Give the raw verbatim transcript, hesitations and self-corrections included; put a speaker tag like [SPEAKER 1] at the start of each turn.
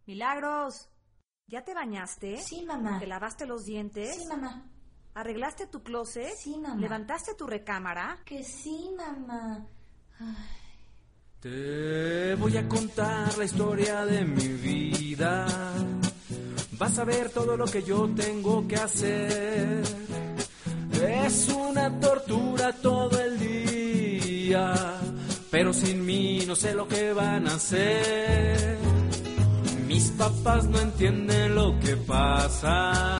[SPEAKER 1] Milagros, ¿ya te bañaste?
[SPEAKER 2] Sí, mamá.
[SPEAKER 1] ¿Te lavaste los dientes?
[SPEAKER 2] Sí, mamá.
[SPEAKER 1] ¿Arreglaste tu closet?
[SPEAKER 2] Sí, mamá.
[SPEAKER 1] ¿Levantaste tu recámara?
[SPEAKER 2] Que sí, mamá. Ay.
[SPEAKER 3] Te voy a contar la historia de mi vida. Vas a ver todo lo que yo tengo que hacer. Es una tortura todo el día, pero sin mí no sé lo que van a hacer. Mis papás no entienden lo que pasa.